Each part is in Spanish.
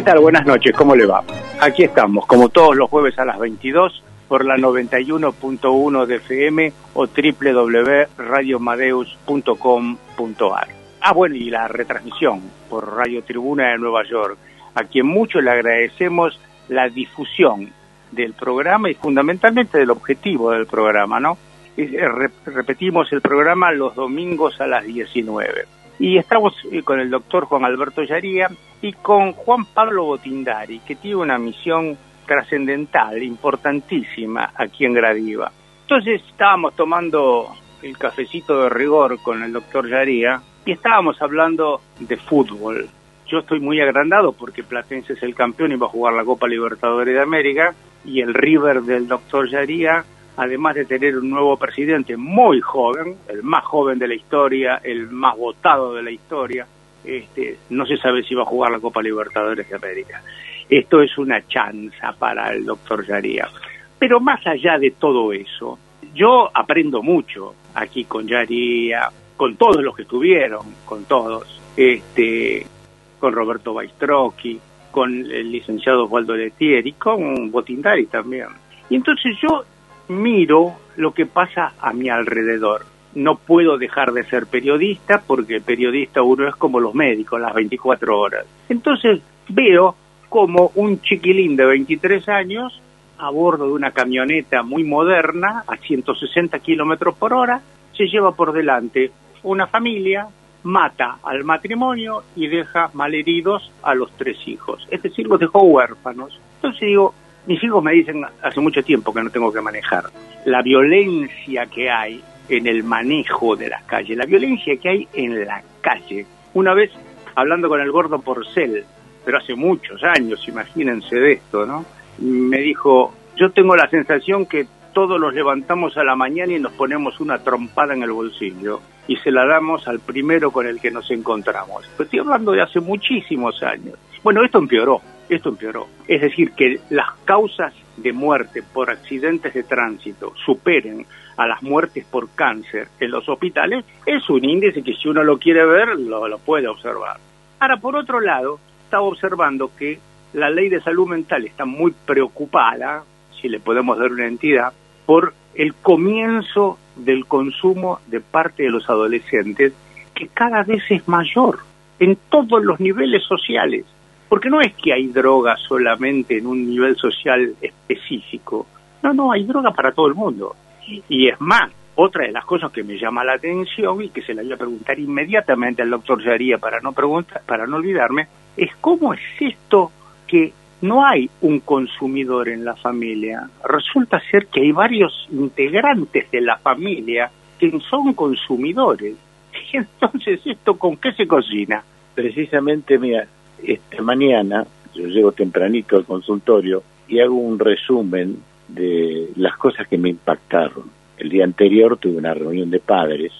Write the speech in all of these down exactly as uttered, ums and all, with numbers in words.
¿Qué tal? Buenas noches, ¿cómo le va? Aquí estamos, como todos los jueves a las veintidós, por la noventa y uno punto uno de F M o doble u doble u doble u punto radio madeus punto com punto a r. Ah, bueno, y la retransmisión por Radio Tribuna de Nueva York, a quien mucho le agradecemos la difusión del programa y fundamentalmente del objetivo del programa, ¿no? Repetimos el programa los domingos a las diecinueve. Y estamos con el doctor Juan Alberto Yaría y con Juan Pablo Botindari, que tiene una misión trascendental, importantísima aquí en Gradiva. Entonces estábamos tomando el cafecito de rigor con el doctor Yaría y estábamos hablando de fútbol. Yo estoy muy agrandado porque Platense es el campeón y va a jugar la Copa Libertadores de América, y el River del doctor Yaría, además de tener un nuevo presidente muy joven, el más joven de la historia, el más votado de la historia, este, no se sabe si va a jugar la Copa Libertadores de América. Esto es una chanza para el doctor Yaría. Pero más allá de todo eso, yo aprendo mucho aquí con Yaría, con todos los que estuvieron, con todos, este, con Roberto Baistrocchi, con el licenciado Osvaldo Letieri, con Botindari también. Y entonces yo miro lo que pasa a mi alrededor. No puedo dejar de ser periodista porque el periodista uno es como los médicos, las veinticuatro horas. Entonces veo como un chiquilín de veintitrés años a bordo de una camioneta muy moderna a ciento sesenta kilómetros por hora se lleva por delante una familia, mata al matrimonio y deja malheridos a los tres hijos. Es decir, los dejó huérfanos. Entonces digo, mis hijos me dicen hace mucho tiempo que no tengo que manejar. La violencia que hay en el manejo de las calles, la violencia que hay en la calle. Una vez, hablando con el gordo Porcel, pero hace muchos años, imagínense de esto, ¿no? Me dijo, yo tengo la sensación que todos los levantamos a la mañana y nos ponemos una trompada en el bolsillo y se la damos al primero con el que nos encontramos. Pero estoy hablando de hace muchísimos años. Bueno, esto empeoró, esto empeoró. Es decir, que las causas de muerte por accidentes de tránsito superen a las muertes por cáncer en los hospitales, es un índice que si uno lo quiere ver, lo, lo puede observar. Ahora, por otro lado, estaba observando que la ley de salud mental está muy preocupada, si le podemos dar una entidad, por el comienzo del consumo de parte de los adolescentes, que cada vez es mayor en todos los niveles sociales. Porque no es que hay droga solamente en un nivel social específico. No, no, hay droga para todo el mundo. Y es más, otra de las cosas que me llama la atención y que se la voy a preguntar inmediatamente al doctor Yaría para no preguntar, para no olvidarme, es cómo es esto que no hay un consumidor en la familia. Resulta ser que hay varios integrantes de la familia que son consumidores. Y entonces, ¿esto con qué se cocina? Precisamente, mira, esta mañana yo llego tempranito al consultorio y hago un resumen de las cosas que me impactaron. El día anterior tuve una reunión de padres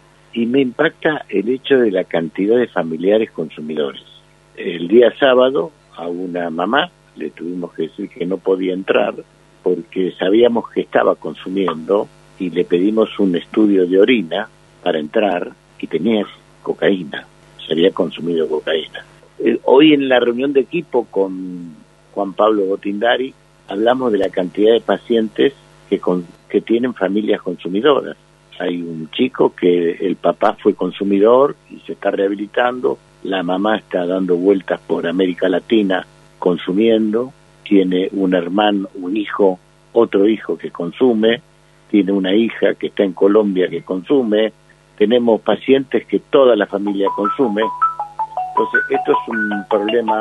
y me impacta el hecho de la cantidad de familiares consumidores. El día sábado a una mamá le tuvimos que decir que no podía entrar porque sabíamos que estaba consumiendo y le pedimos un estudio de orina para entrar y tenía cocaína, se había consumido cocaína. Hoy en la reunión de equipo con Juan Pablo Botindari hablamos de la cantidad de pacientes que, con, que tienen familias consumidoras. Hay un chico que el papá fue consumidor y se está rehabilitando, la mamá está dando vueltas por América Latina consumiendo, tiene un hermano, un hijo, otro hijo que consume, tiene una hija que está en Colombia que consume, tenemos pacientes que toda la familia consume. Entonces esto es un problema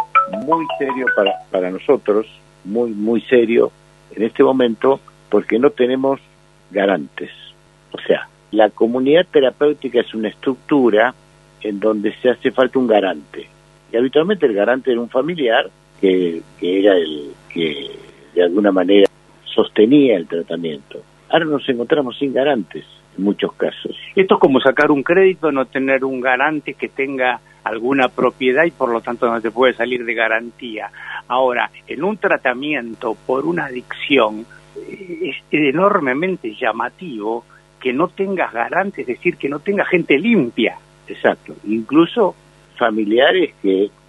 muy serio para, para nosotros, muy, muy serio en este momento, porque no tenemos garantes. O sea, la comunidad terapéutica es una estructura en donde se hace falta un garante. Y habitualmente el garante era un familiar que, que era el que de alguna manera sostenía el tratamiento. Ahora nos encontramos sin garantes en muchos casos. Esto es como sacar un crédito, no tener un garante que tenga alguna propiedad y por lo tanto no te puede salir de garantía. Ahora, en un tratamiento por una adicción es enormemente llamativo que no tengas garantes, es decir, que no tenga gente limpia. Exacto, incluso familiares que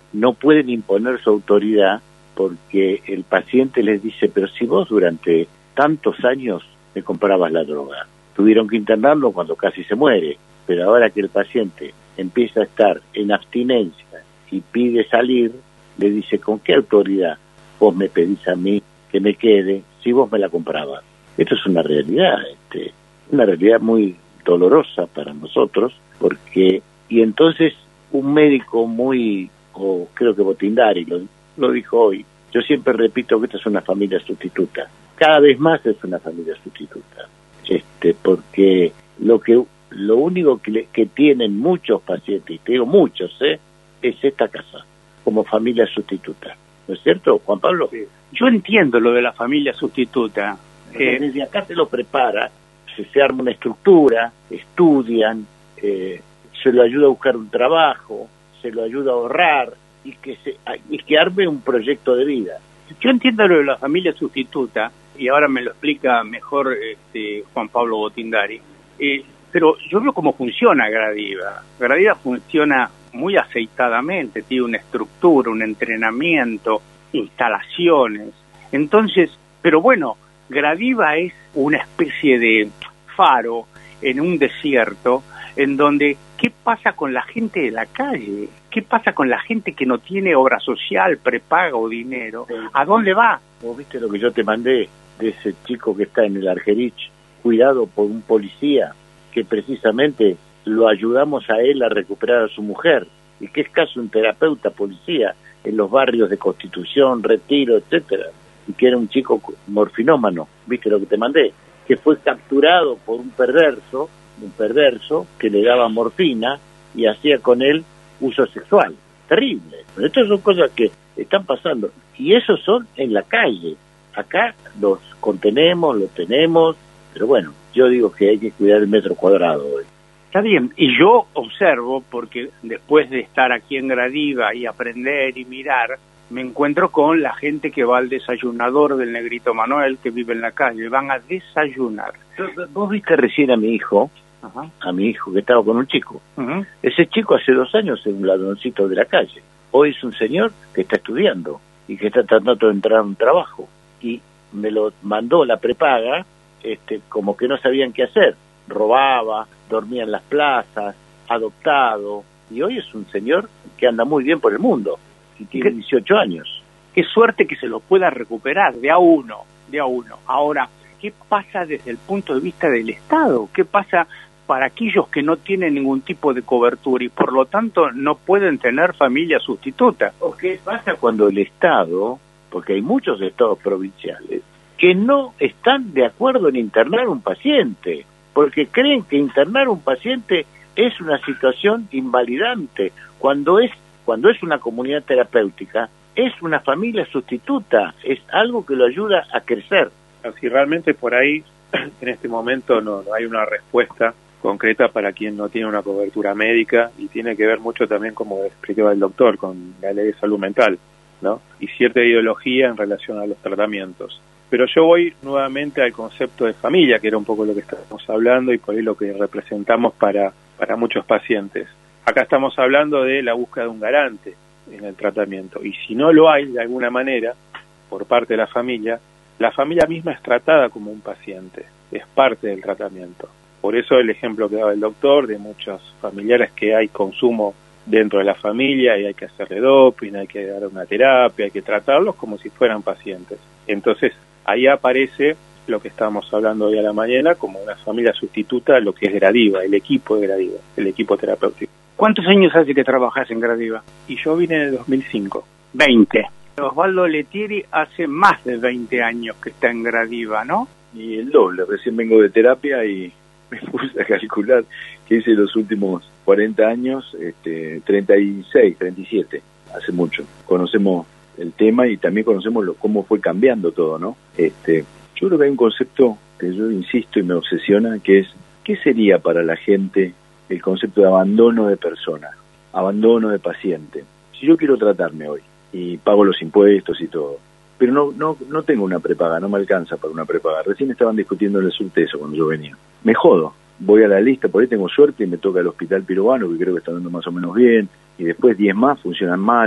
no pueden imponer su autoridad porque el paciente les dice, pero si vos durante tantos años me comprabas la droga, tuvieron que internarlo cuando casi se muere, pero ahora que el paciente empieza a estar en abstinencia y pide salir, le dice, ¿con qué autoridad vos me pedís a mí que me quede si vos me la comprabas? Esto es una realidad, este, una realidad muy dolorosa para nosotros, porque, y entonces un médico muy, o creo que Botindari lo, lo dijo hoy, yo siempre repito que esta es una familia sustituta, cada vez más es una familia sustituta, este, porque lo que lo único que, le, que tienen muchos pacientes, y te digo muchos, ¿eh? es esta casa, como familia sustituta. ¿No es cierto, Juan Pablo? Sí. Yo entiendo lo de la familia sustituta. Eh, desde acá se lo prepara, se, se arma una estructura, estudian, eh, se lo ayuda a buscar un trabajo, se lo ayuda a ahorrar y que, se, y que arme un proyecto de vida. Yo entiendo lo de la familia sustituta, y ahora me lo explica mejor este, Juan Pablo Botindari, eh, pero yo veo cómo funciona Gradiva. Gradiva funciona muy aceitadamente, tiene una estructura, un entrenamiento, instalaciones. Entonces, pero bueno, Gradiva es una especie de faro en un desierto en donde, ¿qué pasa con la gente de la calle? ¿Qué pasa con la gente que no tiene obra social, prepaga o dinero? ¿A dónde va? Vos viste lo que yo te mandé de ese chico que está en el Argerich, cuidado por un policía, que precisamente lo ayudamos a él a recuperar a su mujer, y que es casi un terapeuta policía en los barrios de Constitución, Retiro, etcétera, y que era un chico morfinómano, viste lo que te mandé, que fue capturado por un perverso, un perverso que le daba morfina y hacía con él uso sexual. Terrible. Pero estas son cosas que están pasando, y esos son en la calle. Acá los contenemos, los tenemos, pero bueno, yo digo que hay que cuidar el metro cuadrado hoy. Está bien, y yo observo, porque después de estar aquí en Gradiva y aprender y mirar, me encuentro con la gente que va al desayunador del Negrito Manuel, que vive en la calle, van a desayunar. Vos viste recién a mi hijo, Ajá. a mi hijo que estaba con un chico. Uh-huh. Ese chico hace dos años es un ladroncito de la calle. Hoy es un señor que está estudiando y que está tratando de entrar a un trabajo. Y me lo mandó la prepaga, este, como que no sabían qué hacer. Robaba, dormía en las plazas, adoptado, y hoy es un señor que anda muy bien por el mundo, y tiene dieciocho años. Qué suerte que se lo pueda recuperar, de a uno, de a uno. Ahora, ¿qué pasa desde el punto de vista del Estado? ¿Qué pasa para aquellos que no tienen ningún tipo de cobertura y por lo tanto no pueden tener familia sustituta? ¿O qué pasa cuando el Estado, porque hay muchos estados provinciales, que no están de acuerdo en internar un paciente, porque creen que internar un paciente es una situación invalidante, cuando es cuando es una comunidad terapéutica, es una familia sustituta, es algo que lo ayuda a crecer. Si realmente por ahí, en este momento, no, no hay una respuesta concreta para quien no tiene una cobertura médica, y tiene que ver mucho también, como explicaba el doctor, con la ley de salud mental, ¿no? Y cierta ideología en relación a los tratamientos. Pero yo voy nuevamente al concepto de familia, que era un poco lo que estábamos hablando y por ahí lo que representamos para, para muchos pacientes. Acá estamos hablando de la búsqueda de un garante en el tratamiento, y si no lo hay de alguna manera por parte de la familia, la familia misma es tratada como un paciente, es parte del tratamiento. Por eso el ejemplo que daba el doctor de muchos familiares que hay consumo dentro de la familia y hay que hacerle doping, hay que dar una terapia, hay que tratarlos como si fueran pacientes. Entonces ahí aparece lo que estábamos hablando hoy a la mañana como una familia sustituta a lo que es Gradiva, el equipo de Gradiva, el equipo terapéutico. ¿Cuántos años hace que trabajas en Gradiva? Y yo vine en el dos mil cinco. veinte. Osvaldo Lettieri hace más de veinte años que está en Gradiva, ¿no? Y el doble, recién vengo de terapia y me puse a calcular que hice los últimos cuarenta años, este, treinta y seis, treinta y siete, hace mucho. Conocemos el tema y también conocemos lo, cómo fue cambiando todo, ¿no? Este, yo creo que hay un concepto que yo insisto y me obsesiona, que es, ¿qué sería para la gente el concepto de abandono de persona, abandono de paciente? Si yo quiero tratarme hoy y pago los impuestos y todo, pero no no no tengo una prepaga, no me alcanza para una prepaga. Recién estaban discutiendo en el subteso cuando yo venía. Me jodo, voy a la lista, por ahí tengo suerte y me toca el hospital peruano, que creo que está dando más o menos bien, y después diez más funcionan mal.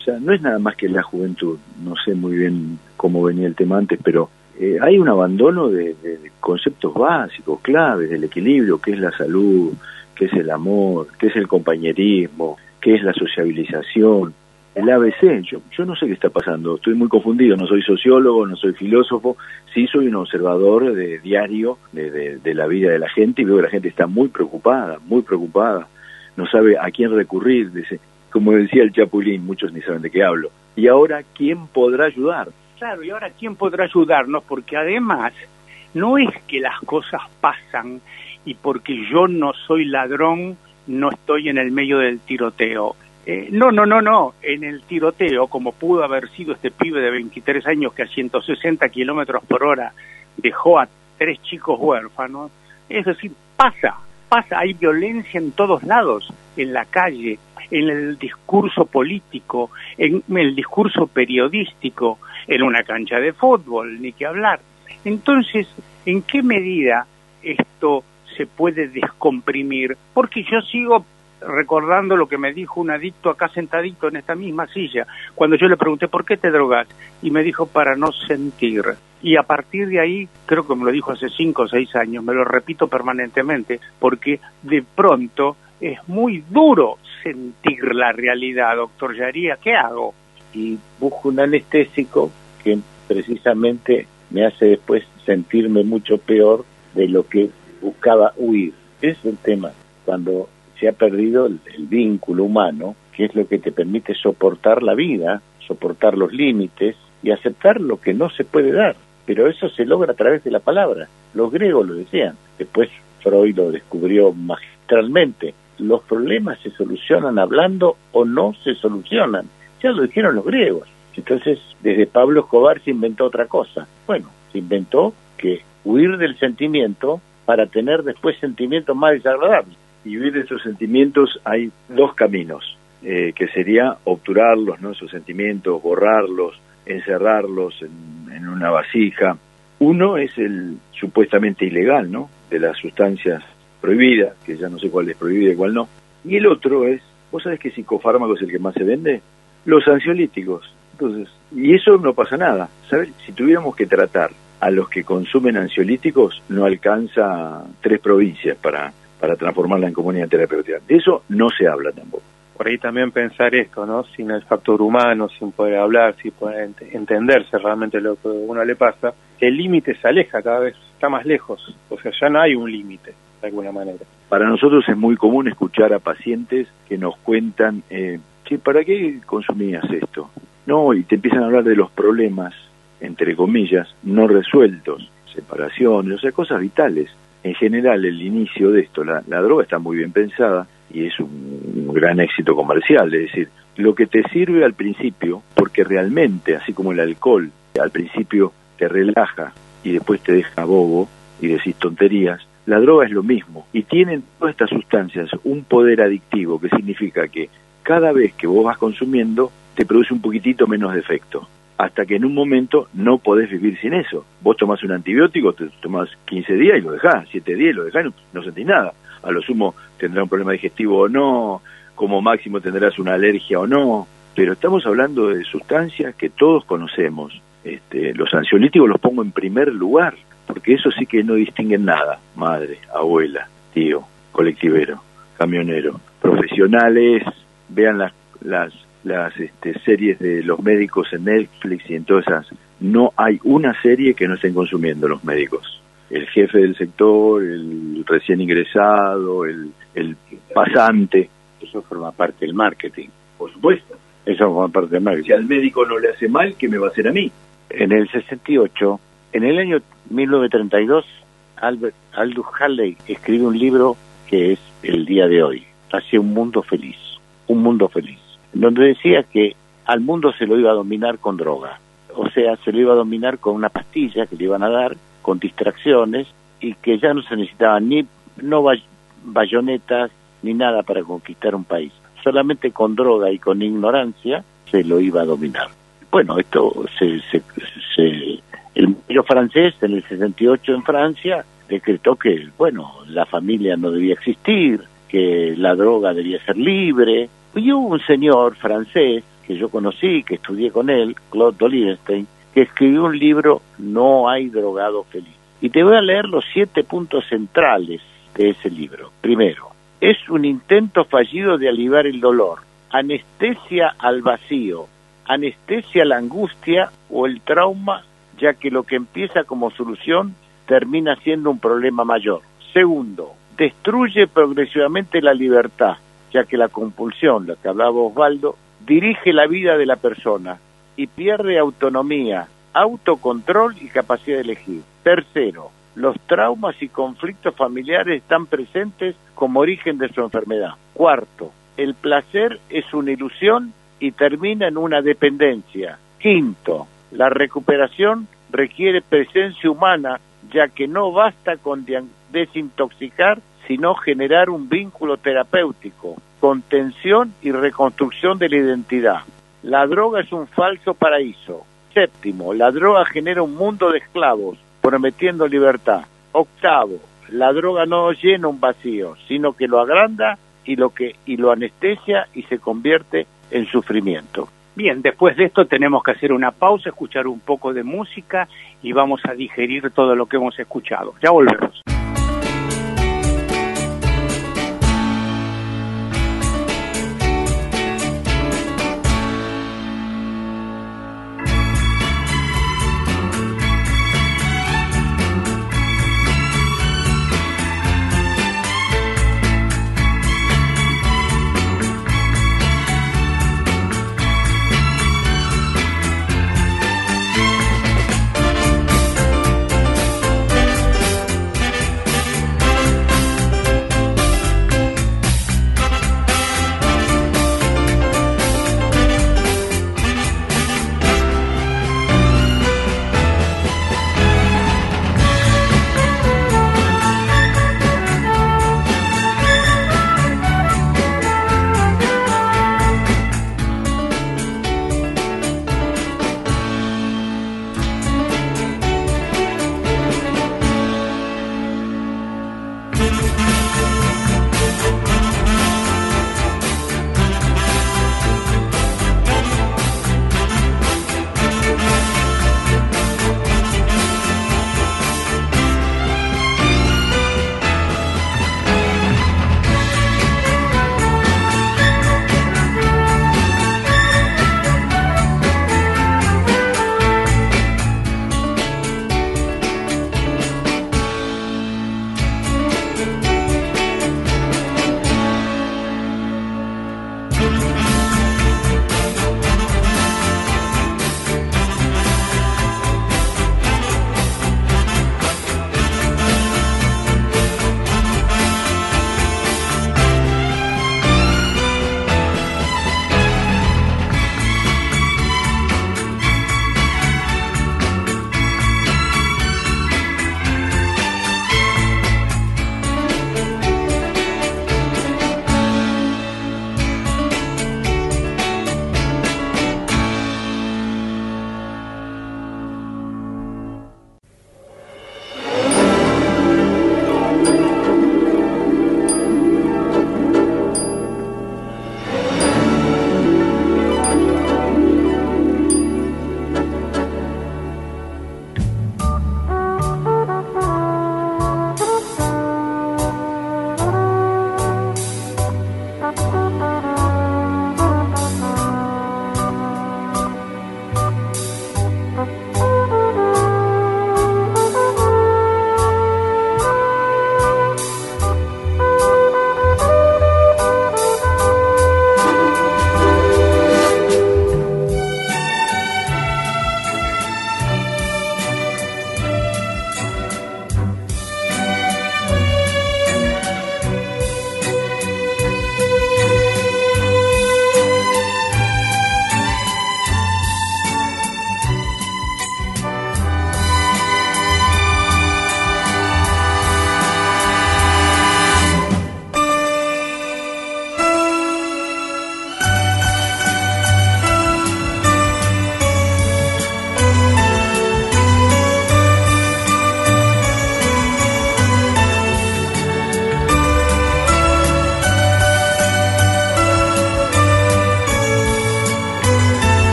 O sea, no es nada más que la juventud. No sé muy bien cómo venía el tema antes, pero eh, hay un abandono de, de, de conceptos básicos, claves, del equilibrio, qué es la salud, qué es el amor, qué es el compañerismo, qué es la sociabilización, el A B C. Yo, yo no sé qué está pasando, estoy muy confundido, no soy sociólogo, no soy filósofo, sí soy un observador de diario de, de, de la vida de la gente, y veo que la gente está muy preocupada, muy preocupada, no sabe a quién recurrir, dice, como decía el Chapulín, muchos ni saben de qué hablo. Y ahora, ¿quién podrá ayudar? Claro, y ahora, ¿quién podrá ayudarnos? Porque además, no es que las cosas pasan y porque yo no soy ladrón, no estoy en el medio del tiroteo. Eh, no, no, no, no. En el tiroteo, como pudo haber sido este pibe de veintitrés años que a ciento sesenta kilómetros por hora dejó a tres chicos huérfanos, es decir, pasa, pasa, hay violencia en todos lados, en la calle, en el discurso político, en el discurso periodístico, en una cancha de fútbol, ni que hablar. Entonces, ¿en qué medida esto se puede descomprimir? Porque yo sigo recordando lo que me dijo un adicto acá sentadito en esta misma silla, cuando yo le pregunté ¿por qué te drogas? Y me dijo para no sentir. Y a partir de ahí, creo que me lo dijo hace cinco o seis años, me lo repito permanentemente, porque de pronto es muy duro sentir la realidad, doctor Yaría, ¿qué hago? Y busco un anestésico que precisamente me hace después sentirme mucho peor de lo que buscaba huir. Ese es el tema, cuando se ha perdido el, el vínculo humano, que es lo que te permite soportar la vida, soportar los límites y aceptar lo que no se puede dar. Pero eso se logra a través de la palabra. Los griegos lo decían, después Freud lo descubrió magistralmente. Los problemas se solucionan hablando o no se solucionan. Ya lo dijeron los griegos. Entonces, desde Pablo Escobar se inventó otra cosa. Bueno, se inventó que huir del sentimiento para tener después sentimientos más desagradables. Y huir de esos sentimientos hay dos caminos, eh, que sería obturarlos, ¿no? Esos sentimientos, borrarlos, encerrarlos en, en una vasija. Uno es el supuestamente ilegal, ¿no? De las sustancias prohibidas, que ya no sé cuál es prohibida y cuál no. Y el otro es, ¿vos sabés qué psicofármaco es el que más se vende? Los ansiolíticos. Entonces, y eso no pasa nada. ¿Sabes? Si tuviéramos que tratar a los que consumen ansiolíticos, no alcanza tres provincias para, para transformarla en comunidad terapéutica. De eso no se habla tampoco. Por ahí también pensar esto, ¿no? Sin el factor humano, sin poder hablar, sin poder ent- entenderse realmente lo que a uno le pasa, el límite se aleja cada vez, está más lejos. O sea, ya no hay un límite, de alguna manera. Para nosotros es muy común escuchar a pacientes que nos cuentan, eh, che, ¿para qué consumías esto? No, y te empiezan a hablar de los problemas, entre comillas, no resueltos, separaciones, o sea, cosas vitales. En general, el inicio de esto, la, la droga está muy bien pensada y es un, un gran éxito comercial, es decir, lo que te sirve al principio, porque realmente, así como el alcohol, al principio te relaja y después te deja bobo y decís tonterías, la droga es lo mismo, y tienen todas estas sustancias un poder adictivo, que significa que cada vez que vos vas consumiendo, te produce un poquitito menos de efecto, hasta que en un momento no podés vivir sin eso. Vos tomás un antibiótico, te tomás quince días y lo dejás, siete días y lo dejás, no, no sentís nada. A lo sumo tendrás un problema digestivo o no, como máximo tendrás una alergia o no, pero estamos hablando de sustancias que todos conocemos. Este, los ansiolíticos los pongo en primer lugar, porque eso sí que no distinguen nada, madre, abuela, tío, colectivero, camionero, profesionales. Vean las las las este, series de los médicos en Netflix y en todas esas, no hay una serie que no estén consumiendo los médicos. El jefe del sector, el recién ingresado, el, el pasante. Eso forma parte del marketing. Por supuesto. Eso forma parte del marketing. Si al médico no le hace mal, ¿qué me va a hacer a mí? En el sesenta y ocho, en el año mil novecientos treinta y dos, Albert, Aldous Huxley escribe un libro que es El día de hoy, Hacia un mundo feliz, un mundo feliz, donde decía que al mundo se lo iba a dominar con droga, o sea, se lo iba a dominar con una pastilla que le iban a dar, con distracciones, y que ya no se necesitaban ni no bay- bayonetas ni nada para conquistar un país, solamente con droga y con ignorancia se lo iba a dominar. Bueno, esto se, se, se el imperio francés en el sesenta y ocho en Francia decretó que, bueno, la familia no debía existir, que la droga debía ser libre. Y hubo un señor francés que que yo conocí, que estudié con él, Claude Olivenstein, que escribió un libro, No hay drogado feliz. Y te voy a leer los siete puntos centrales de ese libro. Primero, es un intento fallido de aliviar el dolor, anestesia al vacío, anestesia a la angustia o el trauma, ya que lo que empieza como solución termina siendo un problema mayor. Segundo, destruye progresivamente la libertad, ya que la compulsión, lo que hablaba Osvaldo, dirige la vida de la persona y pierde autonomía, autocontrol y capacidad de elegir. Tercero, los traumas y conflictos familiares están presentes como origen de su enfermedad. Cuarto, el placer es una ilusión y termina en una dependencia. Quinto, la recuperación requiere presencia humana, ya que no basta con desintoxicar, sino generar un vínculo terapéutico, contención y reconstrucción de la identidad. La droga es un falso paraíso. Séptimo, la droga genera un mundo de esclavos, prometiendo libertad. Octavo, la droga no llena un vacío, sino que lo agranda y lo que y lo anestesia y se convierte en sufrimiento. Bien, después de esto tenemos que hacer una pausa, escuchar un poco de música y vamos a digerir todo lo que hemos escuchado. Ya volvemos.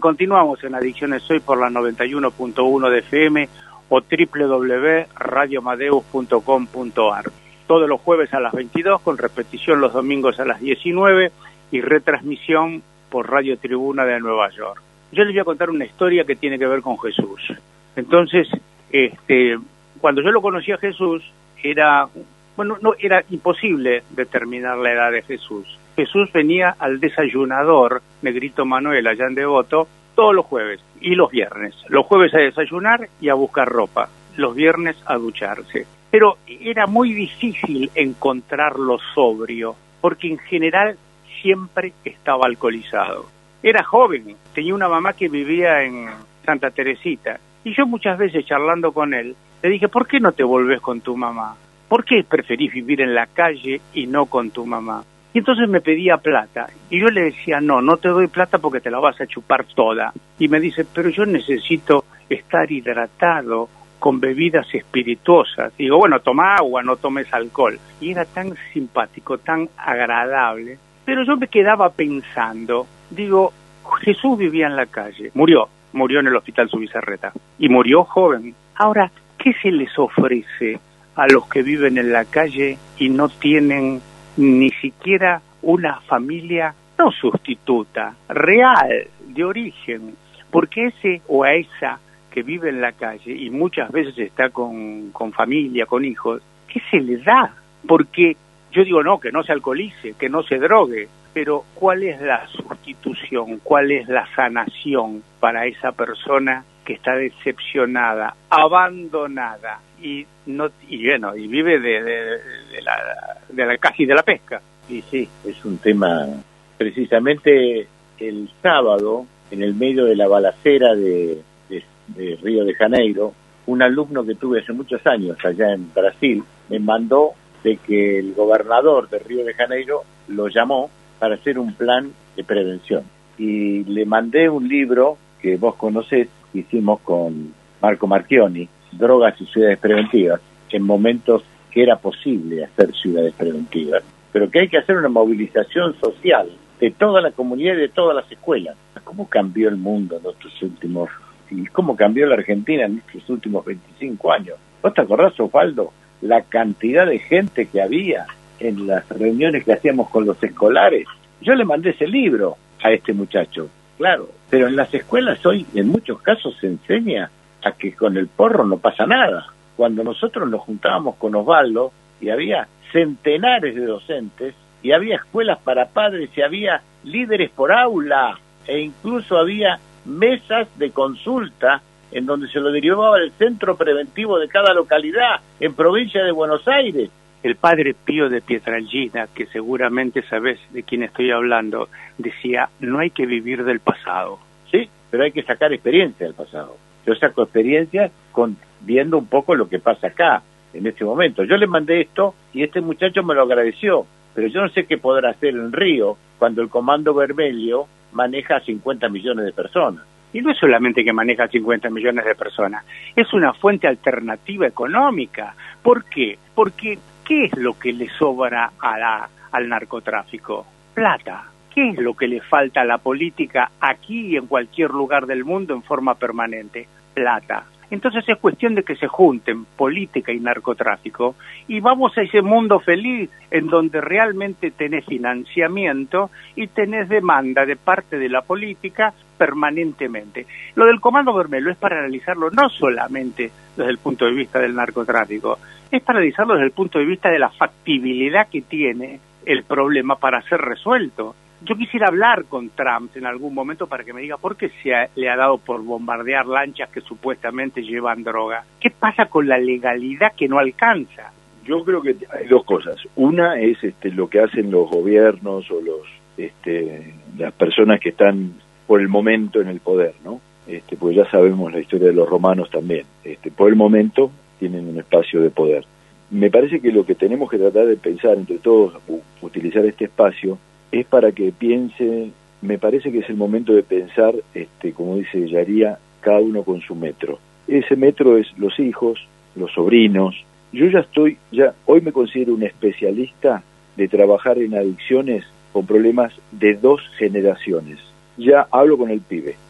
continuamos en Adicciones Hoy por la noventa y uno punto uno de F M o doble u doble u doble u punto radio amadeus punto com punto a r. Todos los jueves a las veintidós, con repetición los domingos a las diecinueve y retransmisión por Radio Tribuna de Nueva York. Yo les voy a contar una historia que tiene que ver con Jesús. Entonces, este, cuando yo lo conocí a Jesús, era, bueno, no, era imposible determinar la edad de Jesús. Jesús venía al desayunador Negrito Manuel, allá en Devoto, todos los jueves y los viernes. Los jueves a desayunar y a buscar ropa. Los viernes a ducharse. Pero era muy difícil encontrarlo sobrio, porque en general siempre estaba alcoholizado. Era joven, tenía una mamá que vivía en Santa Teresita, y yo muchas veces charlando con él, le dije, ¿por qué no te volvés con tu mamá? ¿Por qué preferís vivir en la calle y no con tu mamá? Y entonces me pedía plata, y yo le decía, no, no te doy plata porque te la vas a chupar toda. Y me dice, pero yo necesito estar hidratado con bebidas espirituosas. Digo, bueno, toma agua, no tomes alcohol. Y era tan simpático, tan agradable. Pero yo me quedaba pensando, digo, Jesús vivía en la calle, murió, murió en el hospital Subizarreta, y murió joven. Ahora, ¿qué se les ofrece a los que viven en la calle y no tienen ni siquiera una familia, no sustituta, real, de origen? Porque ese o a esa que vive en la calle y muchas veces está con, con familia, con hijos, ¿qué se le da? Porque yo digo, no, que no se alcoholice, que no se drogue, pero ¿cuál es la sustitución? ¿Cuál es la sanación para esa persona que está decepcionada, abandonada y no y bueno y vive de, de, de la de la casi de la pesca? Y sí, es un tema. Precisamente el sábado, en el medio de la balacera de, de, de Río de Janeiro, un alumno que tuve hace muchos años allá en Brasil me mandó de que el gobernador de Río de Janeiro lo llamó para hacer un plan de prevención. Y le mandé un libro que vos conocés, que hicimos con Marco Marchioni, Drogas y Ciudades Preventivas, en momentos que era posible hacer ciudades preventivas, pero que hay que hacer una movilización social de toda la comunidad y de todas las escuelas. ¿Cómo cambió el mundo en estos últimos, y cómo cambió la Argentina en estos últimos veinticinco años? ¿Vos te acordás, Osvaldo, la cantidad de gente que había en las reuniones que hacíamos con los escolares? Yo le mandé ese libro a este muchacho, claro, pero en las escuelas hoy en muchos casos se enseña a que con el porro no pasa nada. Cuando nosotros nos juntábamos con Osvaldo y había centenares de docentes y había escuelas para padres y había líderes por aula e incluso había mesas de consulta en donde se lo derivaba al centro preventivo de cada localidad en provincia de Buenos Aires. El padre Pío de Pietrangina, que seguramente sabés de quién estoy hablando, decía, no hay que vivir del pasado. Sí, pero hay que sacar experiencia del pasado. Yo saco experiencia con, viendo un poco lo que pasa acá, en este momento. Yo le mandé esto y este muchacho me lo agradeció, pero yo no sé qué podrá hacer en Río cuando el Comando Vermelho maneja cincuenta millones de personas. Y no es solamente que maneja cincuenta millones de personas, es una fuente alternativa económica. ¿Por qué? Porque, ¿qué es lo que le sobra a la, al narcotráfico? Plata. ¿Qué es lo que le falta a la política aquí y en cualquier lugar del mundo en forma permanente? Plata. Entonces es cuestión de que se junten política y narcotráfico y vamos a ese mundo feliz en donde realmente tenés financiamiento y tenés demanda de parte de la política permanentemente. Lo del Comando Vermelho es para analizarlo no solamente desde el punto de vista del narcotráfico, es para analizarlo desde el punto de vista de la factibilidad que tiene el problema para ser resuelto. Yo quisiera hablar con Trump en algún momento para que me diga por qué se ha, le ha dado por bombardear lanchas que supuestamente llevan droga. ¿Qué pasa con la legalidad que no alcanza? Yo creo que hay dos cosas. Una es este, lo que hacen los gobiernos o los este, las personas que están por el momento en el poder, ¿no? Este, pues ya sabemos la historia de los romanos también. Este, por el momento tienen un espacio de poder. Me parece que lo que tenemos que tratar de pensar entre todos, utilizar este espacio, es para que piense, me parece que es el momento de pensar, este, como dice Yaría, cada uno con su metro. Ese metro es los hijos, los sobrinos. Yo ya estoy, ya hoy me considero un especialista de trabajar en adicciones con problemas de dos generaciones. Ya hablo con el pibe,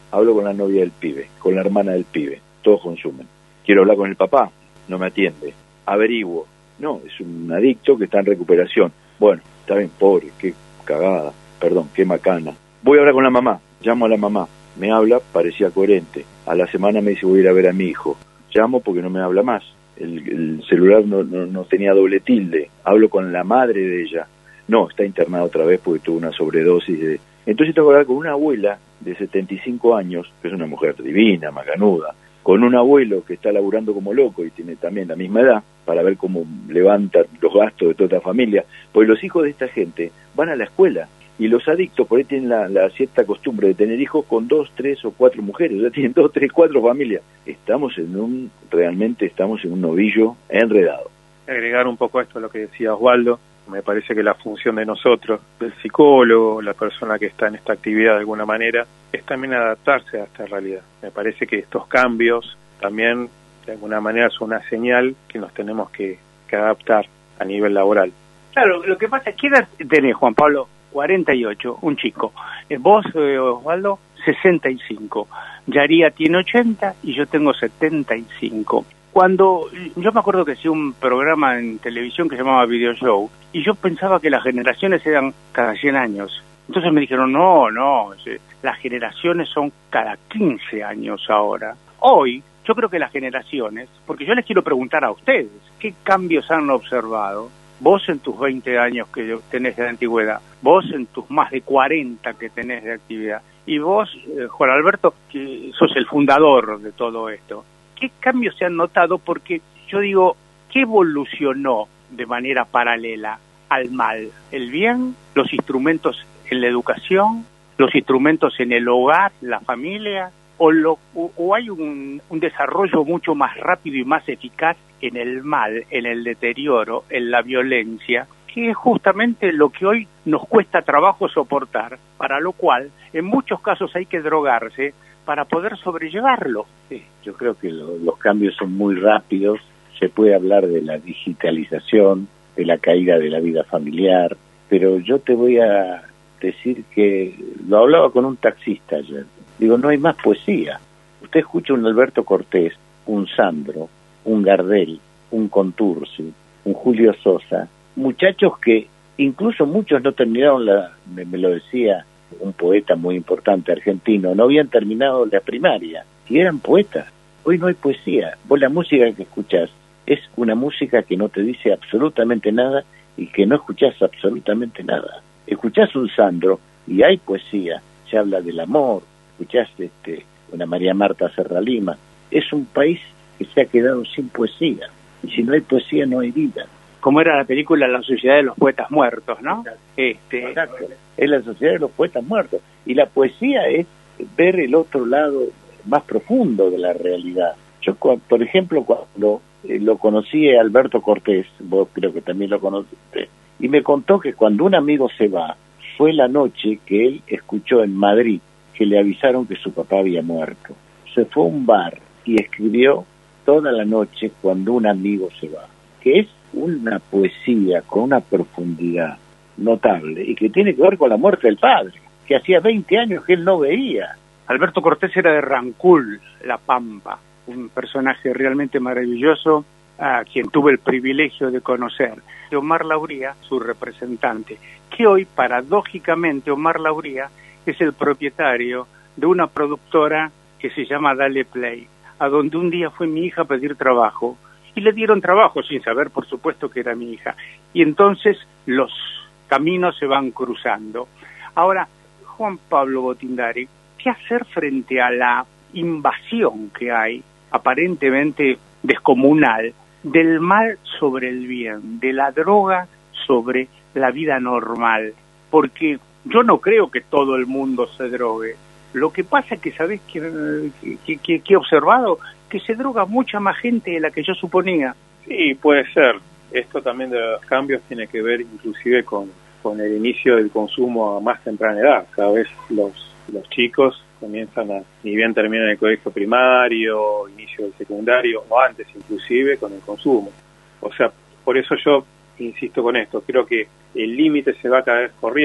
hablo con la novia del pibe, con la hermana del pibe, todos consumen. Quiero hablar con el papá, no me atiende. Averiguo, no, es un adicto que está en recuperación. Bueno, está bien, pobre, qué cagada, perdón, qué macana. Voy a hablar con la mamá, llamo a la mamá, me habla, parecía coherente. A la semana me dice voy a ir a ver a mi hijo. Llamo porque no me habla más. El, el celular no, no, no tenía doble tilde. Hablo con la madre de ella. No, está internada otra vez porque tuvo una sobredosis de... Entonces tengo que hablar con una abuela de setenta y cinco años, que es una mujer divina, macanuda, con un abuelo que está laburando como loco y tiene también la misma edad, para ver cómo levanta los gastos de toda esta familia, porque los hijos de esta gente van a la escuela, y los adictos por ahí tienen la, la cierta costumbre de tener hijos con dos, tres o cuatro mujeres, ya tienen dos, tres, cuatro familias. Estamos en un, realmente estamos en un novillo enredado. Agregar un poco a esto lo que decía Osvaldo, me parece que la función de nosotros, del psicólogo, la persona que está en esta actividad de alguna manera, es también adaptarse a esta realidad. Me parece que estos cambios también de alguna manera son una señal que nos tenemos que, que adaptar a nivel laboral. Claro, lo que pasa es que edad tenés, Juan Pablo, cuarenta y ocho, un chico. Eh, vos, eh, Osvaldo, sesenta y cinco. Yaría tiene ochenta y yo tengo setenta y cinco. Cuando yo me acuerdo que hacía un programa en televisión que se llamaba Video Show y yo pensaba que las generaciones eran cada cien años. Entonces me dijeron, no, no, las generaciones son cada quince años ahora. Hoy yo creo que las generaciones, porque yo les quiero preguntar a ustedes, ¿qué cambios han observado? Vos en tus veinte años que tenés de antigüedad, vos en tus más de cuarenta que tenés de actividad, y vos, eh, Juan Alberto, que sos el fundador de todo esto. ¿Qué cambios se han notado? Porque yo digo, ¿qué evolucionó de manera paralela al mal? ¿El bien? ¿Los instrumentos en la educación? ¿Los instrumentos en el hogar, la familia? ¿O, lo, o, o hay un, un desarrollo mucho más rápido y más eficaz en el mal, en el deterioro, en la violencia, que es justamente lo que hoy nos cuesta trabajo soportar, para lo cual en muchos casos hay que drogarse para poder sobrellevarlo? Sí, yo creo que lo, los cambios son muy rápidos. Se puede hablar de la digitalización, de la caída de la vida familiar, pero yo te voy a decir que lo hablaba con un taxista ayer. Digo, no hay más poesía. Usted escucha un Alberto Cortés, un Sandro, un Gardel, un Contursi, un Julio Sosa, muchachos que incluso muchos no terminaron la, me, me lo decía un poeta muy importante argentino, no habían terminado la primaria y eran poetas. Hoy no hay poesía. Vos la música que escuchás es una música que no te dice absolutamente nada y que no escuchás absolutamente nada. Escuchás un Sandro y hay poesía, se habla del amor, escuchás este, una María Marta Serralima. Es un país que se ha quedado sin poesía, y si no hay poesía no hay vida. Como era la película La Sociedad de los Poetas Muertos, ¿no? Exacto. Este... Exacto. Es la Sociedad de los Poetas Muertos. Y la poesía es ver el otro lado más profundo de la realidad. Yo, por ejemplo, cuando eh, lo conocí a Alberto Cortés, vos creo que también lo conociste, y me contó que cuando un amigo se va, fue la noche que él escuchó en Madrid que le avisaron que su papá había muerto. Se fue a un bar y escribió toda la noche cuando un amigo se va, que es una poesía con una profundidad notable y que tiene que ver con la muerte del padre, que hacía veinte años que él no veía. Alberto Cortés era de Rancul, La Pampa, un personaje realmente maravilloso a quien tuve el privilegio de conocer. Omar Lauría, su representante, que hoy paradójicamente Omar Lauría es el propietario de una productora que se llama Dale Play, a donde un día fue mi hija a pedir trabajo y le dieron trabajo sin saber, por supuesto, que era mi hija. Y entonces los caminos se van cruzando. Ahora, Juan Pablo Botindari, ¿qué hacer frente a la invasión que hay, aparentemente descomunal, del mal sobre el bien, de la droga sobre la vida normal? Porque yo no creo que todo el mundo se drogue. Lo que pasa es que, ¿sabés qué que, que, que he observado? Que se droga mucha más gente de la que yo suponía. Sí, puede ser. Esto también de los cambios tiene que ver inclusive con, con el inicio del consumo a más temprana edad. Cada vez los, los chicos comienzan a, ni bien terminan el colegio primario, inicio del secundario, o antes inclusive, con el consumo. O sea, por eso yo insisto con esto, creo que el límite se va cada vez corriendo.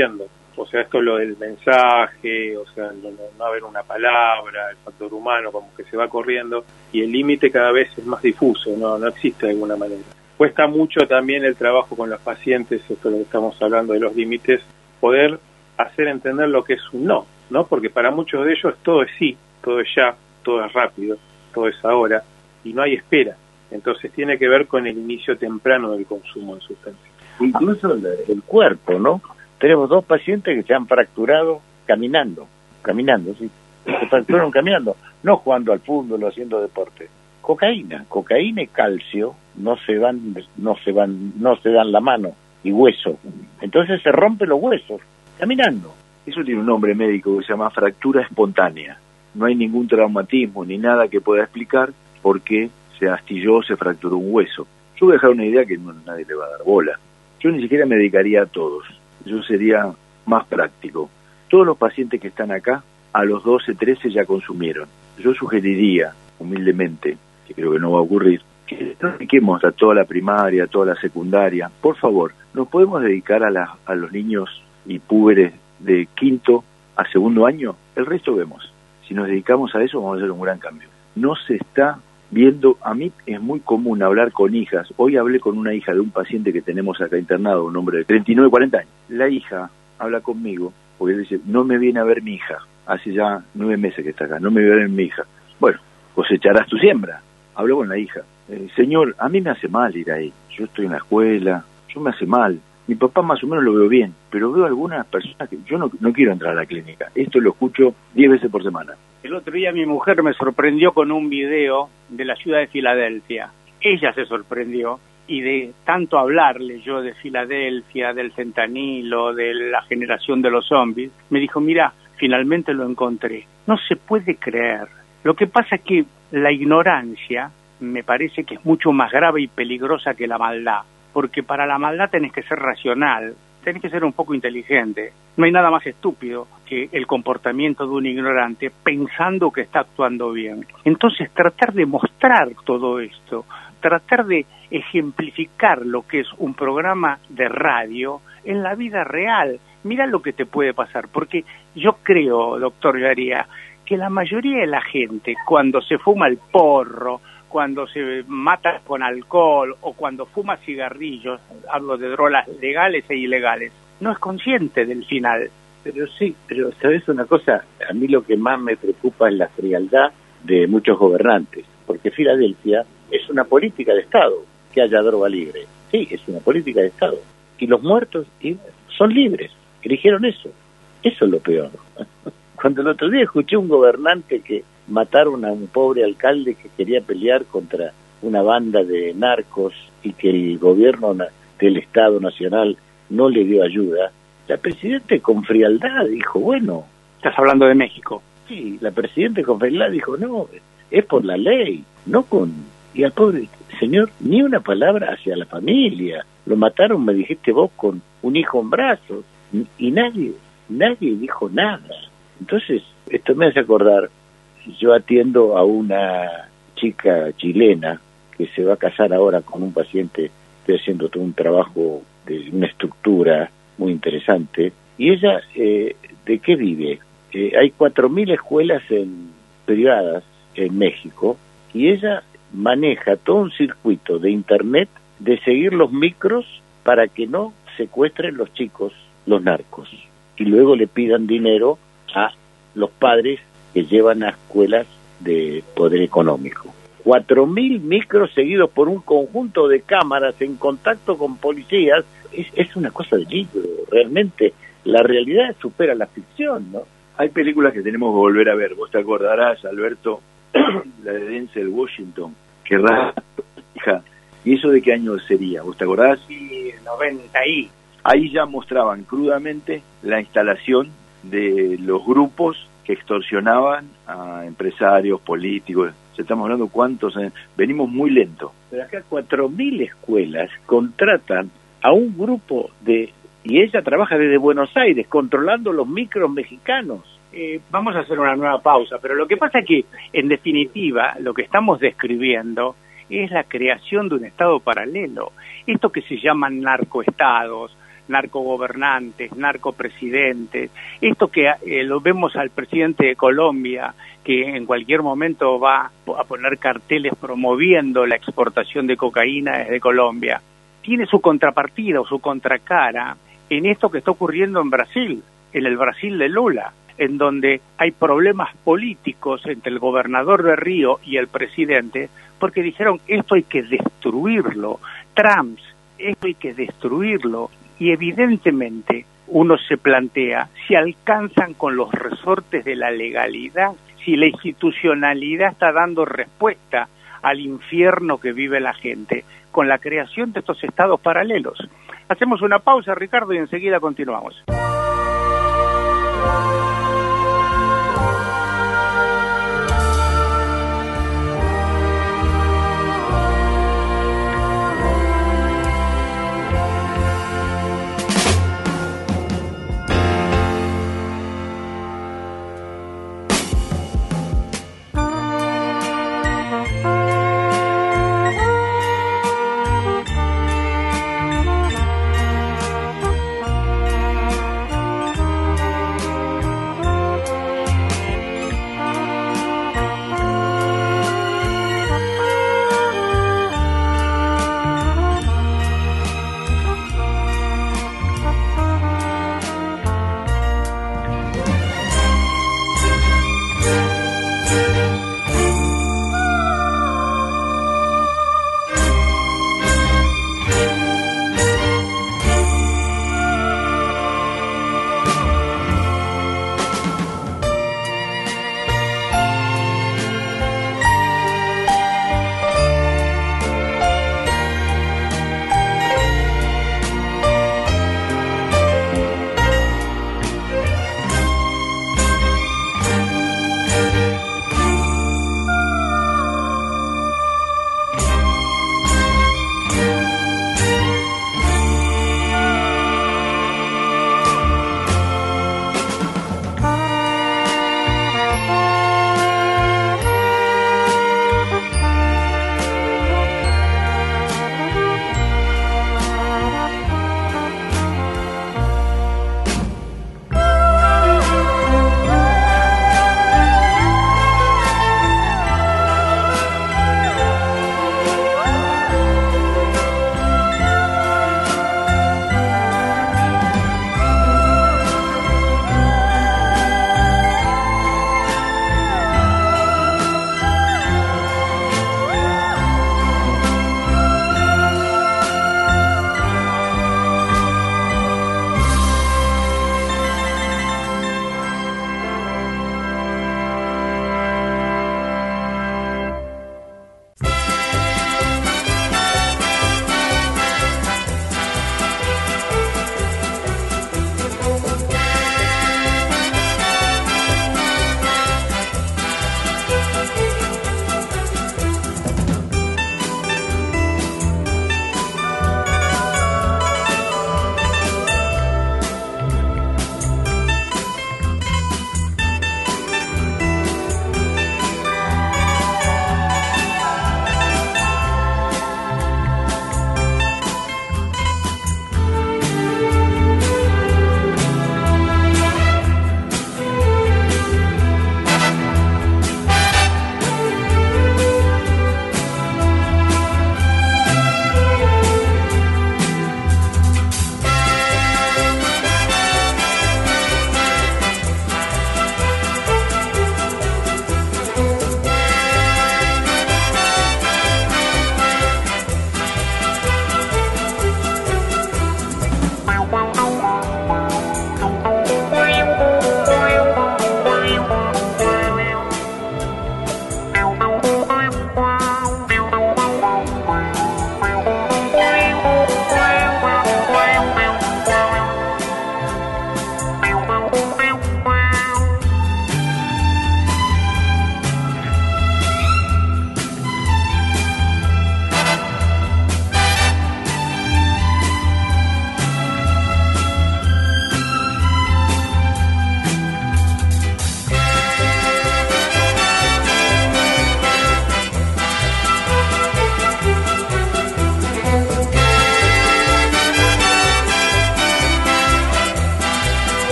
O sea, esto es lo del mensaje, o sea, no, no haber una palabra, el factor humano como que se va corriendo y el límite cada vez es más difuso, no, no existe de alguna manera. Cuesta mucho también el trabajo con los pacientes, esto es lo que estamos hablando de los límites, poder hacer entender lo que es un no, ¿no? Porque para muchos de ellos todo es sí, todo es ya, todo es rápido, todo es ahora y no hay espera. Entonces tiene que ver con el inicio temprano del consumo de sustancias. Incluso el, el cuerpo, ¿no? Tenemos dos pacientes que se han fracturado caminando, caminando, sí, se fracturaron caminando, no jugando al fútbol o haciendo deporte. Cocaína, cocaína y calcio no se van, no se van, no se dan la mano, y hueso. Entonces se rompen los huesos caminando. Eso tiene un nombre médico que se llama fractura espontánea. No hay ningún traumatismo ni nada que pueda explicar por qué se astilló, se fracturó un hueso. Yo voy a dejar una idea que no, nadie le va a dar bola. Yo ni siquiera me dedicaría a todos. Yo sería más práctico. Todos los pacientes que están acá, a los doce, trece ya consumieron. Yo sugeriría, humildemente, que creo que no va a ocurrir, que no dediquemos a toda la primaria, a toda la secundaria. Por favor, ¿nos podemos dedicar a, la, a los niños y púberes de quinto a segundo año? El resto vemos. Si nos dedicamos a eso, vamos a hacer un gran cambio. No se está viendo, a mí es muy común hablar con hijas. Hoy hablé con una hija de un paciente que tenemos acá internado, un hombre de treinta y nueve, cuarenta años. La hija habla conmigo, porque dice, no me viene a ver mi hija. Hace ya nueve meses que está acá, no me viene a ver mi hija. Bueno, cosecharás tu siembra. Habló con la hija. Eh, señor, a mí me hace mal ir ahí. Yo estoy en la escuela, yo me hace mal. Mi papá más o menos lo veo bien, pero veo algunas personas que yo no, no quiero entrar a la clínica. Esto lo escucho diez veces por semana. El otro día mi mujer me sorprendió con un video de la ciudad de Filadelfia. Ella se sorprendió y de tanto hablarle yo de Filadelfia, del fentanilo, de la generación de los zombies, me dijo, mira, finalmente lo encontré. No se puede creer. Lo que pasa es que la ignorancia me parece que es mucho más grave y peligrosa que la maldad. Porque para la maldad tenés que ser racional, tenés que ser un poco inteligente. No hay nada más estúpido que el comportamiento de un ignorante pensando que está actuando bien. Entonces, tratar de mostrar todo esto, tratar de ejemplificar lo que es un programa de radio en la vida real. Mira lo que te puede pasar, porque yo creo, doctor Yaría, que la mayoría de la gente, cuando se fuma el porro, cuando se mata con alcohol o cuando fuma cigarrillos, hablo de drogas legales e ilegales, no es consciente del final. Pero sí, pero ¿sabes una cosa? A mí lo que más me preocupa es la frialdad de muchos gobernantes, porque Filadelfia es una política de Estado, que haya droga libre. Sí, es una política de Estado. Y los muertos son libres, eligieron eso. Eso es lo peor. Cuando el otro día escuché un gobernante que mataron a un pobre alcalde que quería pelear contra una banda de narcos y que el gobierno del Estado Nacional no le dio ayuda, la Presidenta con frialdad dijo, bueno... Estás hablando de México. Sí, la Presidenta con frialdad dijo, no, es por la ley, no con... Y al pobre señor, ni una palabra hacia la familia. Lo mataron, me dijiste vos, con un hijo en brazos. Y nadie, nadie dijo nada. Entonces, esto me hace acordar, yo atiendo a una chica chilena que se va a casar ahora con un paciente, estoy haciendo todo un trabajo de una estructura muy interesante, y ella, eh, ¿de qué vive? Eh, hay cuatro mil escuelas en, privadas en México, y ella maneja todo un circuito de internet de seguir los micros para que no secuestren los chicos, los narcos, y luego le pidan dinero a los padres que llevan a escuelas de poder económico. Cuatro mil micros seguidos por un conjunto de cámaras en contacto con policías, es, es una cosa de libro, realmente. La realidad supera la ficción, ¿no? Hay películas que tenemos que volver a ver. Vos te acordarás, Alberto, la de Denzel Washington, que rara hija. ¿Y eso de qué año sería? ¿Vos te acordás? Sí, noventa y... Ahí ya mostraban crudamente la instalación de los grupos que extorsionaban a empresarios, políticos. Se estamos hablando cuántos años. Venimos muy lento. Pero acá cuatro mil escuelas contratan a un grupo de... Y ella trabaja desde Buenos Aires, controlando los micros mexicanos. Eh, vamos a hacer una nueva pausa, pero lo que pasa es que, en definitiva, lo que estamos describiendo es la creación de un estado paralelo. Esto que se llaman narcoestados, narcogobernantes, narcopresidentes, esto que eh, lo vemos al presidente de Colombia, que en cualquier momento va a poner carteles promoviendo la exportación de cocaína desde Colombia, tiene su contrapartida o su contracara en esto que está ocurriendo en Brasil, en el Brasil de Lula, en donde hay problemas políticos entre el gobernador de Río y el presidente, porque dijeron, esto hay que destruirlo, Trump, esto hay que destruirlo, y evidentemente uno se plantea si alcanzan con los resortes de la legalidad, si la institucionalidad está dando respuesta al infierno que vive la gente con la creación de estos estados paralelos. Hacemos una pausa, Ricardo, y enseguida continuamos.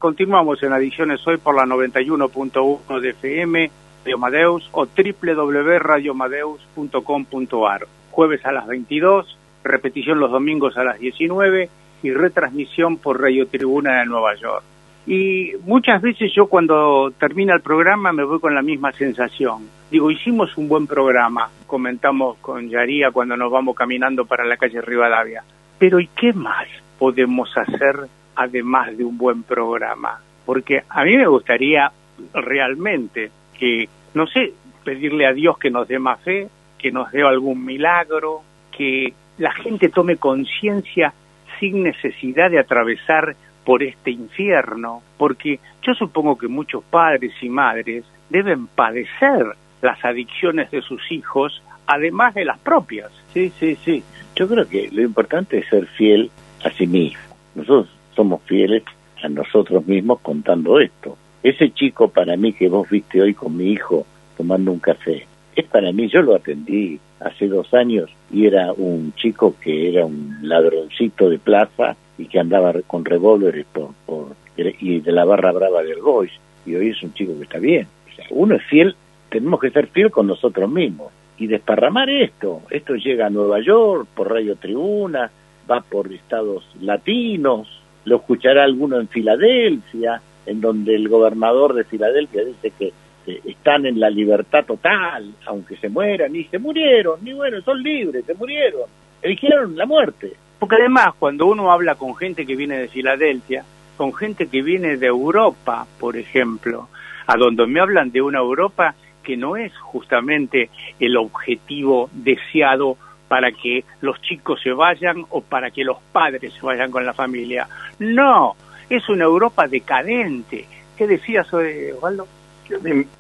continuamos en Adicciones Hoy por la noventa y uno punto uno de F M, Radio Amadeus o doble u doble u doble u punto radio amadeus punto com punto a r. Jueves a las veintidós, repetición los domingos a las diecinueve y retransmisión por Radio Tribuna de Nueva York. Y muchas veces yo cuando termina el programa me voy con la misma sensación. Digo, hicimos un buen programa, comentamos con Yaría cuando nos vamos caminando para la calle Rivadavia. Pero ¿y qué más podemos hacer además de un buen programa? Porque a mí me gustaría realmente que, no sé, pedirle a Dios que nos dé más fe, que nos dé algún milagro, que la gente tome conciencia sin necesidad de atravesar por este infierno, porque yo supongo que muchos padres y madres deben padecer las adicciones de sus hijos, además de las propias. Sí, sí, sí. Yo creo que lo importante es ser fiel a sí mismo. Nosotros somos fieles a nosotros mismos contando esto. Ese chico para mí que vos viste hoy con mi hijo tomando un café, es para mí, yo lo atendí hace dos años y era un chico que era un ladroncito de plaza y que andaba con revólveres por, por, y de la barra brava del Boys, y hoy es un chico que está bien. O sea, uno es fiel, tenemos que ser fiel con nosotros mismos y desparramar esto. Esto llega a Nueva York por Radio Tribuna, va por estados latinos, lo escuchará alguno en Filadelfia, en donde el gobernador de Filadelfia dice que eh, están en la libertad total, aunque se mueran, y se murieron, ni bueno, son libres, se murieron, eligieron la muerte. Porque además, cuando uno habla con gente que viene de Filadelfia, con gente que viene de Europa, por ejemplo, a donde me hablan de una Europa que no es justamente el objetivo deseado para que los chicos se vayan o para que los padres se vayan con la familia. No, es una Europa decadente. ¿Qué decías, Osvaldo? Yo,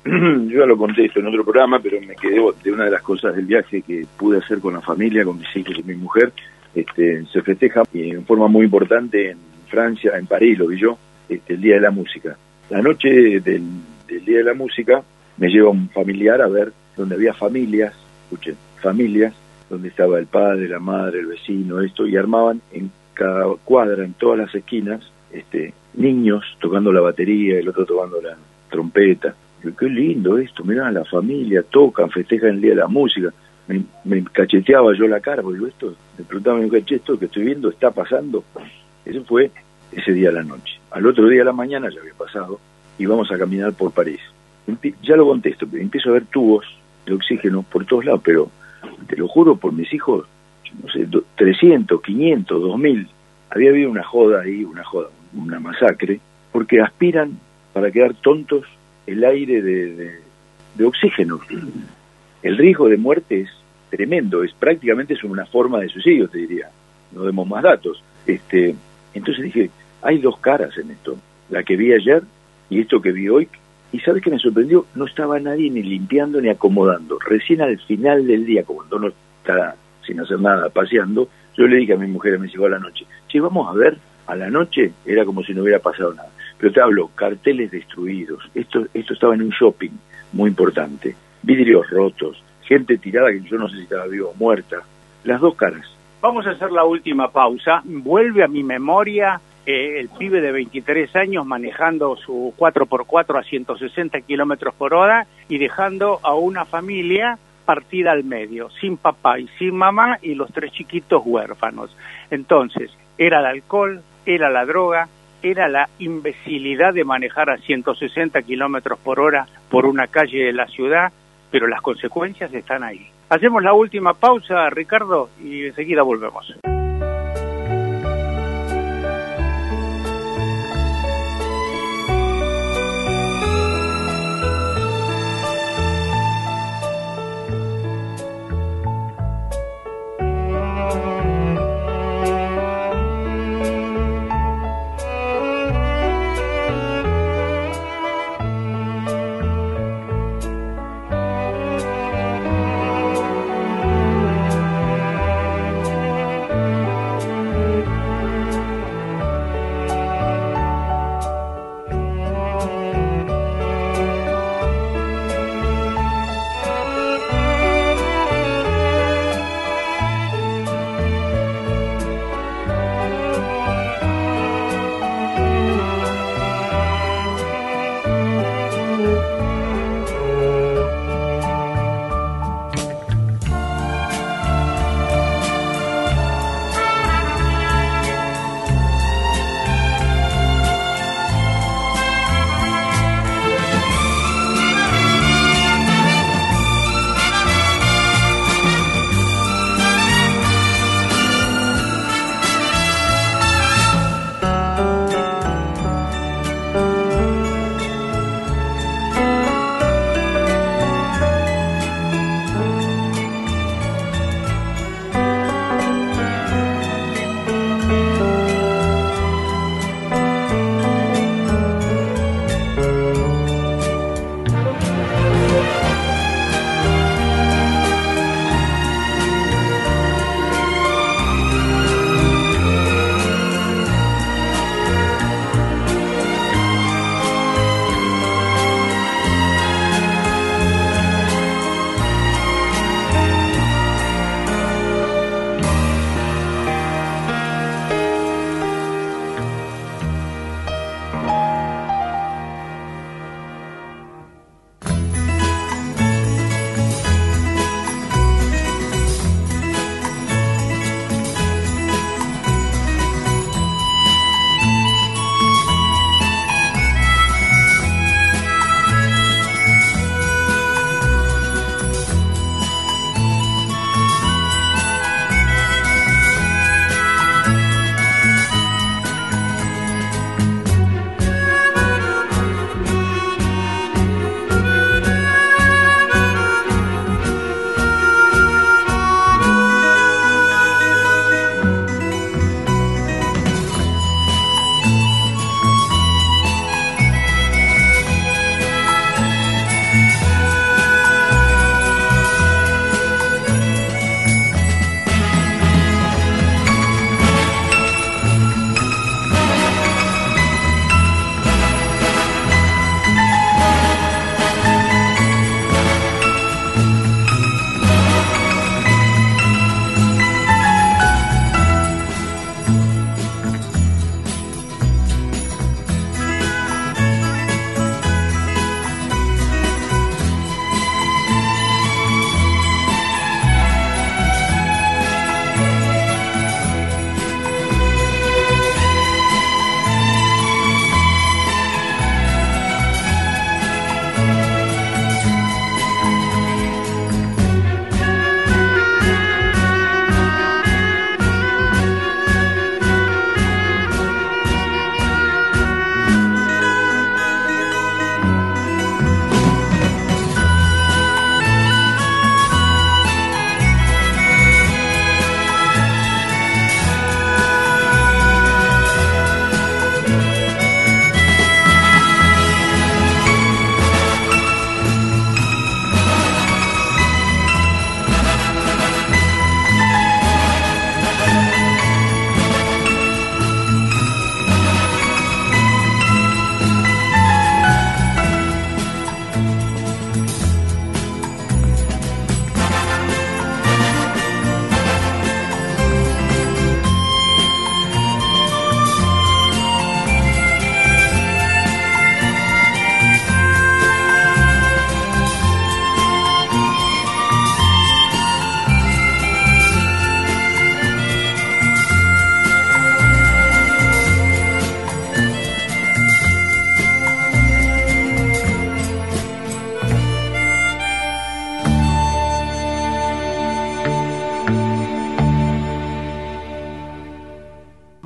yo ya lo conté esto en otro programa, pero me quedé de una de las cosas del viaje que pude hacer con la familia, con mis hijos y mi mujer. Este, se festeja en forma muy importante en Francia, en París, lo vi yo, este, el Día de la Música. La noche del, del Día de la Música me lleva un familiar a ver donde había familias, escuchen, familias, donde estaba el padre, la madre, el vecino, esto, y armaban en cada cuadra, en todas las esquinas, este, niños tocando la batería, el otro tocando la trompeta. Digo, qué lindo esto, mirá, la familia, tocan, festejan el Día de la Música. Me, me cacheteaba yo la cara, porque digo, esto, me preguntaba, me caché, esto que estoy viendo está pasando. Eso fue ese día a la noche. Al otro día a la mañana ya había pasado, y vamos a caminar por París. Empie- ya lo contesto, pero empiezo a ver tubos de oxígeno por todos lados, pero te lo juro por mis hijos, no sé, do, trescientos, quinientos, dos mil. Había habido una joda ahí, una joda, una masacre, porque aspiran para quedar tontos el aire de, de, de oxígeno. El riesgo de muerte es tremendo, es prácticamente es una forma de suicidio, te diría. No demos más datos. Este, entonces dije, hay dos caras en esto, la que vi ayer y esto que vi hoy. Y ¿sabes qué me sorprendió? No estaba nadie ni limpiando ni acomodando. Recién al final del día, como cuando uno está sin hacer nada, paseando, yo le dije a mi mujer, a mis hijos a la noche, che, vamos a ver, a la noche era como si no hubiera pasado nada. Pero te hablo, carteles destruidos, esto, esto estaba en un shopping muy importante, vidrios rotos, gente tirada que yo no sé si estaba viva o muerta, las dos caras. Vamos a hacer la última pausa. Vuelve a mi memoria eh, el pibe de veintitrés años manejando su cuatro por cuatro a ciento sesenta kilómetros por hora y dejando a una familia partida al medio, sin papá y sin mamá y los tres chiquitos huérfanos. Entonces, era el alcohol, era la droga, era la imbecilidad de manejar a ciento sesenta kilómetros por hora por una calle de la ciudad, pero las consecuencias están ahí. Hacemos la última pausa, Ricardo, y enseguida volvemos.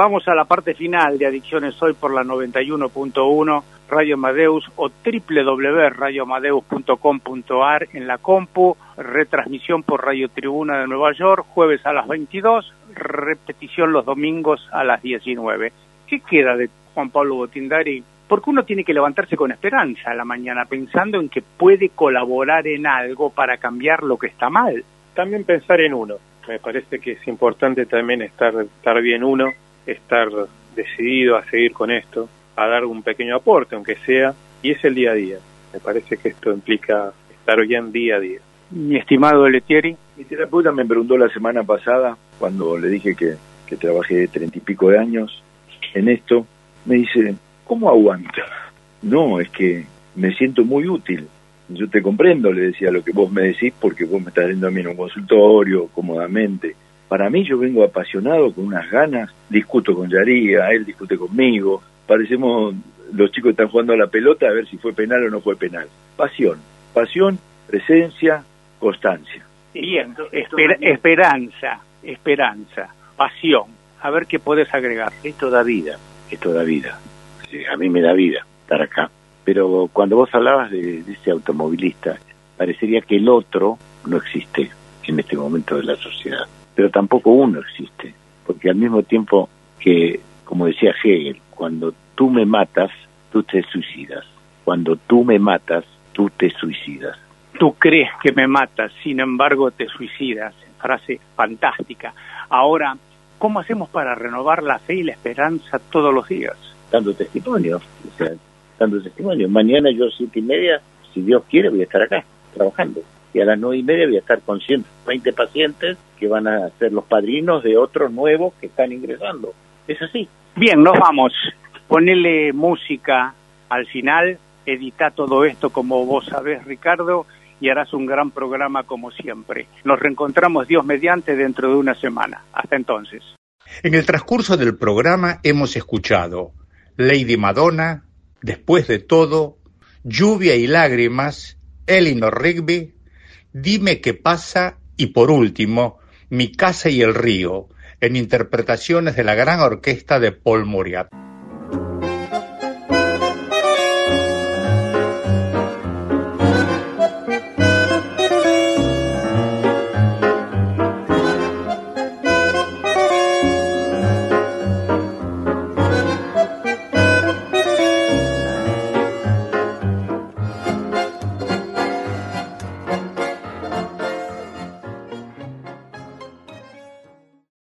Vamos a la parte final de Adicciones Hoy por la noventa y uno punto uno, Radio Amadeus o doble u doble u doble u punto radio amadeus punto com punto a r en la compu, retransmisión por Radio Tribuna de Nueva York, jueves a las veintidós, repetición los domingos a las diecinueve. ¿Qué queda de Juan Pablo Botindari? Porque uno tiene que levantarse con esperanza a la mañana, pensando en que puede colaborar en algo para cambiar lo que está mal. También pensar en uno. Me parece que es importante también estar, estar bien uno, estar decidido a seguir con esto, a dar un pequeño aporte, aunque sea, y es el día a día. Me parece que esto implica estar bien día a día. Mi estimado Letieri. Mi terapeuta me preguntó la semana pasada, cuando le dije que, que trabajé treinta y pico de años en esto, me dice, ¿cómo aguanta? No, es que me siento muy útil. Yo te comprendo, le decía, lo que vos me decís, porque vos me estás viendo a mí en un consultorio, cómodamente. Para mí yo vengo apasionado, con unas ganas, discuto con Yaría, él discute conmigo, parecemos los chicos que están jugando a la pelota a ver si fue penal o no fue penal. Pasión, pasión, presencia, constancia. Bien, esper- esperanza, esperanza, pasión. A ver qué podés agregar. Esto da vida, esto da vida. Sí, a mí me da vida estar acá. Pero cuando vos hablabas de, de ese automovilista, parecería que el otro no existe en este momento de la sociedad. Pero tampoco uno existe, porque al mismo tiempo que, como decía Hegel, cuando tú me matas, tú te suicidas. Cuando tú me matas, tú te suicidas. Tú crees que me matas, sin embargo te suicidas. Frase fantástica. Ahora, ¿cómo hacemos para renovar la fe y la esperanza todos los días? Dando testimonio, o sea, dando testimonio. Mañana yo a siete y media, si Dios quiere, voy a estar acá, trabajando. Y a las nueve y media voy a estar con ciento veinte pacientes que van a ser los padrinos de otros nuevos que están ingresando. Es así. Bien, nos vamos. Ponele música al final, edita todo esto como vos sabés, Ricardo, y harás un gran programa como siempre. Nos reencontramos, Dios mediante, dentro de una semana. Hasta entonces. En el transcurso del programa hemos escuchado Lady Madonna, Después de todo, Lluvia y lágrimas, Eleanor Rigby, Dime qué pasa y por último, Mi casa y el río, en interpretaciones de la gran orquesta de Paul Mauriat.